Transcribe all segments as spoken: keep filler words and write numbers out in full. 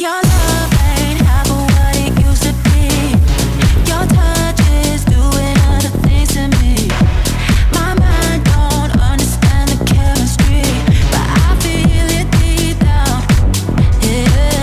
Your love ain't half of what it used to be. Your touch is doing other things to me. My mind don't understand the chemistry, but I feel it deep down. Yeah.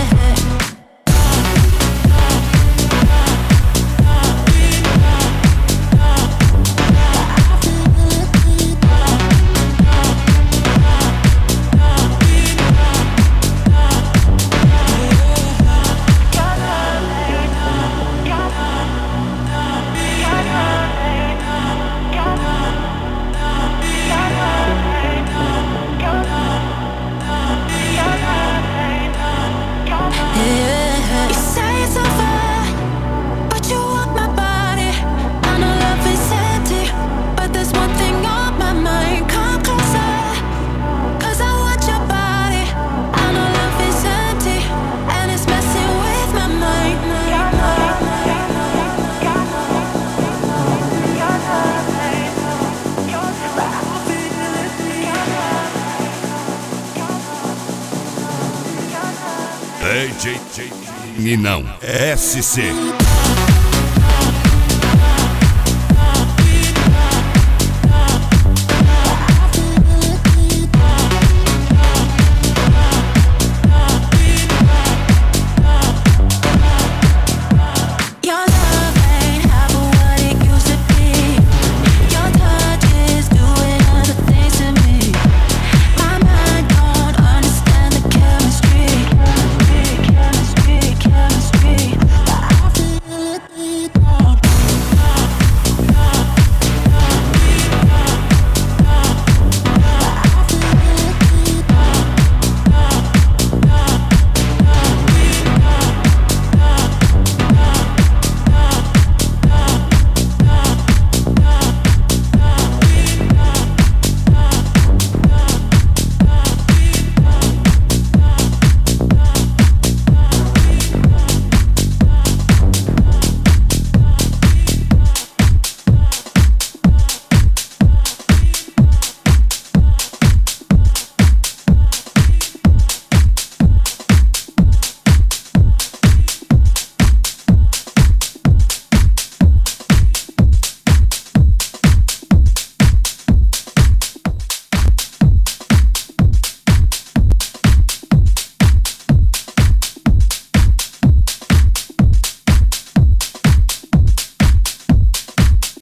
Yeah. You say it's over, but you want my body. I know love is empty, but there's one thing on my mind. Come closer, 'cause I want your body. I know love is empty, and it's messing with my mind. D J Ninão S C